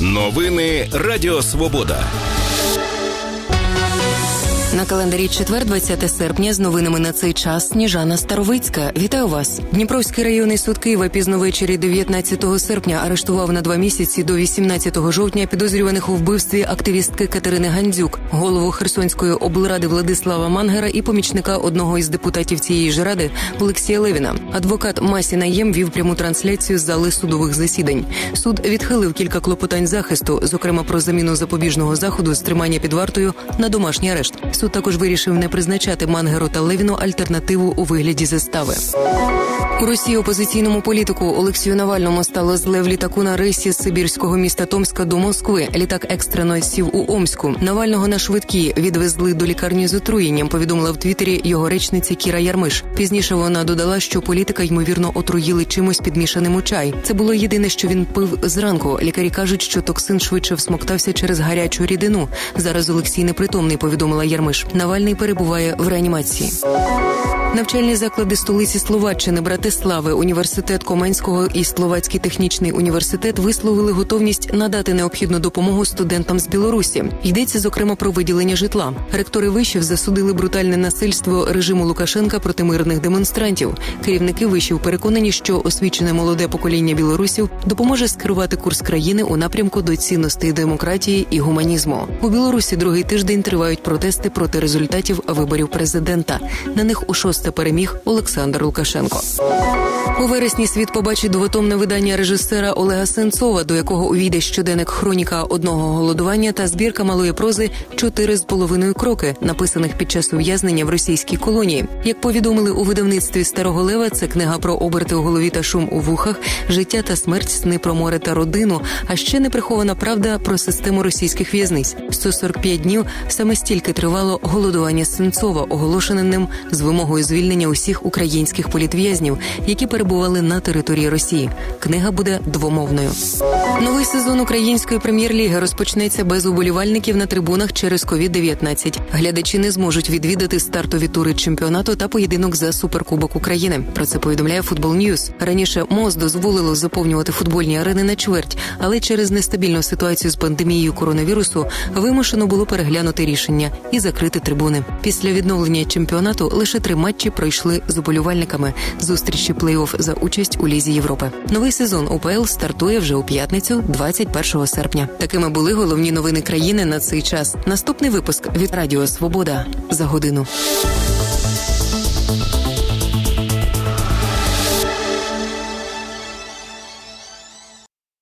Новини Радіо Свобода. На календарі четвер, 20 серпня, з новинами на цей час Сніжана Старовицька. Вітаю вас. Дніпровський районний суд Києва пізно ввечері 19 серпня арештував на 2 місяці до 18 жовтня підозрюваних у вбивстві активістки Катерини Гандзюк, голову Херсонської облради Владислава Мангера і помічника одного із депутатів цієї ж ради Олексія Левіна. Адвокат Масі Наєм вів пряму трансляцію з зали судових засідань. Суд відхилив кілька клопотань захисту, зокрема про заміну запобіжного заходу з тримання під вартою на домашній арешт. Суд також вирішив не призначати Мангеру та Левіну альтернативу у вигляді застави. У Росії опозиційному політику Олексію Навальному стало зле в літаку на рейсі з сибірського міста Томська до Москви. Літак екстрено сів у Омську. Навального на швидкій відвезли до лікарні з отруєнням, повідомила в Твіттері його речниця Кіра Ярмиш. Пізніше вона додала, що політика, ймовірно, отруїли чимось підмішаним у чай. Це було єдине, що він пив зранку. Лікарі кажуть, що токсин швидше всмоктався через гарячу рідину. Зараз Олексій непритомний, повідомила Ярмиш. Навальний перебуває в реанімації. Навчальні заклади столиці Словаччини Братислави, університет Коменського і Словацький технічний університет висловили готовність надати необхідну допомогу студентам з Білорусі. Йдеться, зокрема, про виділення житла. Ректори вишів засудили брутальне насильство режиму Лукашенка проти мирних демонстрантів. Керівники вишів переконані, що освічене молоде покоління білорусів допоможе скерувати курс країни у напрямку до цінностей демократії і гуманізму. У Білорусі другий тиждень тривають протести проти результатів виборів президента. На них у 6 переміг Олександр Лукашенко. У вересні світ побачить двотомне видання режисера Олега Сенцова, до якого увійде щоденник «Хроніка одного голодування» та збірка малої прози «4,5 кроки», написаних під час ув'язнення в російській колонії. Як повідомили у видавництві «Старого Лева», це книга про оберти у голові та шум у вухах, життя та смерть, сни про море та родину, а ще неприхована правда про систему російських в'язниць. 145 днів саме стільки тривало голодування Сенцова, оголошене ним з вимогою звільнення усіх українських політв'язнів, які перебували на території Росії. Книга буде двомовною. Новий сезон української прем'єр-ліги розпочнеться без уболівальників на трибунах через COVID-19. Глядачі не зможуть відвідати стартові тури чемпіонату та поєдинок за Суперкубок України. Про це повідомляє Футбол Ньюз. Раніше МОЗ дозволило заповнювати футбольні арени на чверть, але через нестабільну ситуацію з пандемією коронавірусу вимушено було переглянути рішення і закрити трибуни. Після відновлення чемпіонату лише 3 матчі пройшли з уболівальниками. Зустрічі плей-офф за участь у Лізі Європи. Новий сезон УПЛ стартує вже у п'ятницю, 21 серпня. Такими були головні новини країни на цей час. Наступний випуск від Радіо Свобода за годину.